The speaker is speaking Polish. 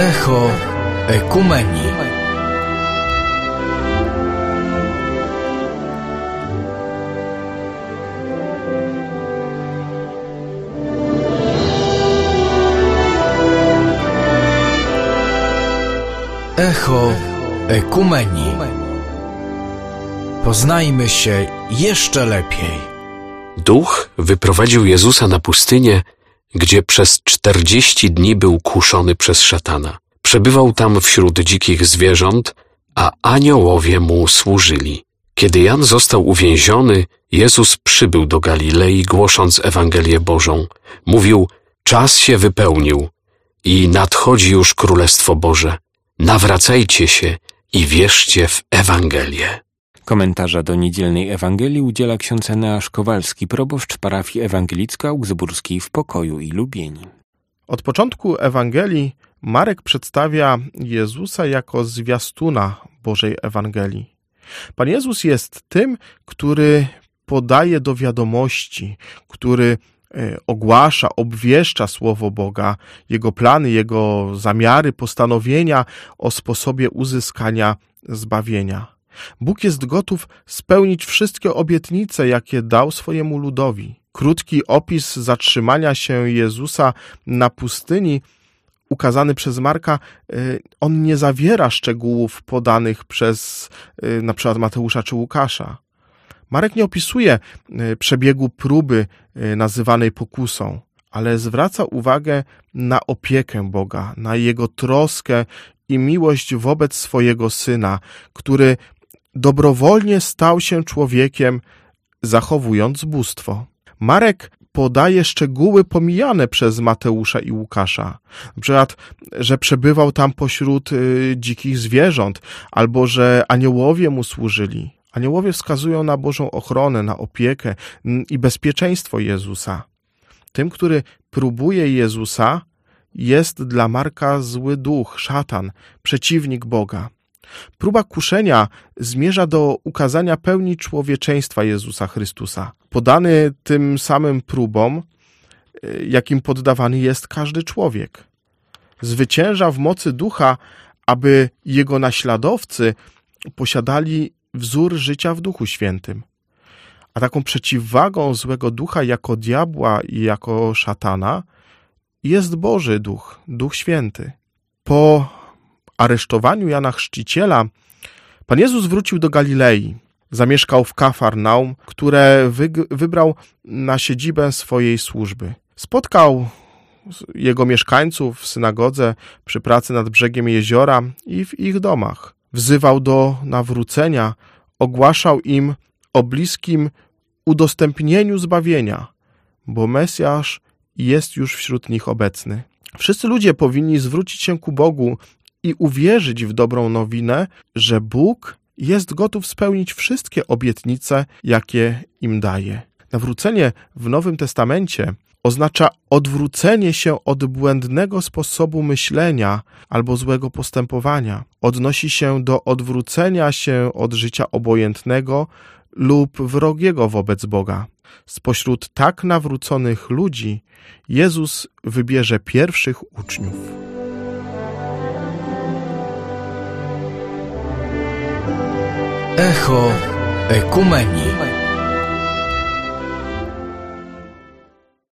Echo Ekumenii. Echo Ekumenii. Poznajmy się jeszcze lepiej. Duch wyprowadził Jezusa na pustynię, gdzie przez 40 dni był kuszony przez szatana. Przebywał tam wśród dzikich zwierząt, a aniołowie mu służyli. Kiedy Jan został uwięziony, Jezus przybył do Galilei, głosząc Ewangelię Bożą. Mówił: czas się wypełnił i nadchodzi już Królestwo Boże. Nawracajcie się i wierzcie w Ewangelię. Komentarza do niedzielnej Ewangelii udziela ksiądz Eneasz Kowalski, proboszcz parafii ewangelicko-augsburskiej w Pokoju i Lubieni. Od początku Ewangelii Marek przedstawia Jezusa jako zwiastuna Bożej Ewangelii. Pan Jezus jest tym, który podaje do wiadomości, który ogłasza, obwieszcza Słowo Boga, Jego plany, Jego zamiary, postanowienia o sposobie uzyskania zbawienia. Bóg jest gotów spełnić wszystkie obietnice, jakie dał swojemu ludowi. Krótki opis zatrzymania się Jezusa na pustyni, ukazany przez Marka, on nie zawiera szczegółów podanych przez na przykład Mateusza czy Łukasza. Marek nie opisuje przebiegu próby nazywanej pokusą, ale zwraca uwagę na opiekę Boga, na Jego troskę i miłość wobec swojego Syna, który dobrowolnie stał się człowiekiem, zachowując bóstwo. Marek podaje szczegóły pomijane przez Mateusza i Łukasza. Na przykład, że przebywał tam pośród dzikich zwierząt, albo że aniołowie mu służyli. Aniołowie wskazują na Bożą ochronę, na opiekę i bezpieczeństwo Jezusa. Tym, który próbuje Jezusa, jest dla Marka zły duch, szatan, przeciwnik Boga. Próba kuszenia zmierza do ukazania pełni człowieczeństwa Jezusa Chrystusa. Podany tym samym próbom, jakim poddawany jest każdy człowiek. Zwycięża w mocy ducha, aby jego naśladowcy posiadali wzór życia w Duchu Świętym. A taką przeciwwagą złego ducha jako diabła i jako szatana jest Boży Duch, Duch Święty. Po aresztowaniu Jana Chrzciciela Pan Jezus wrócił do Galilei. Zamieszkał w Kafarnaum, które wybrał na siedzibę swojej służby. Spotkał jego mieszkańców w synagodze, przy pracy nad brzegiem jeziora i w ich domach. Wzywał do nawrócenia, ogłaszał im o bliskim udostępnieniu zbawienia, bo Mesjasz jest już wśród nich obecny. Wszyscy ludzie powinni zwrócić się ku Bogu i uwierzyć w dobrą nowinę, że Bóg jest gotów spełnić wszystkie obietnice, jakie im daje. Nawrócenie w Nowym Testamencie oznacza odwrócenie się od błędnego sposobu myślenia albo złego postępowania. Odnosi się do odwrócenia się od życia obojętnego lub wrogiego wobec Boga. Spośród tak nawróconych ludzi Jezus wybierze pierwszych uczniów. Echo Ekumenii.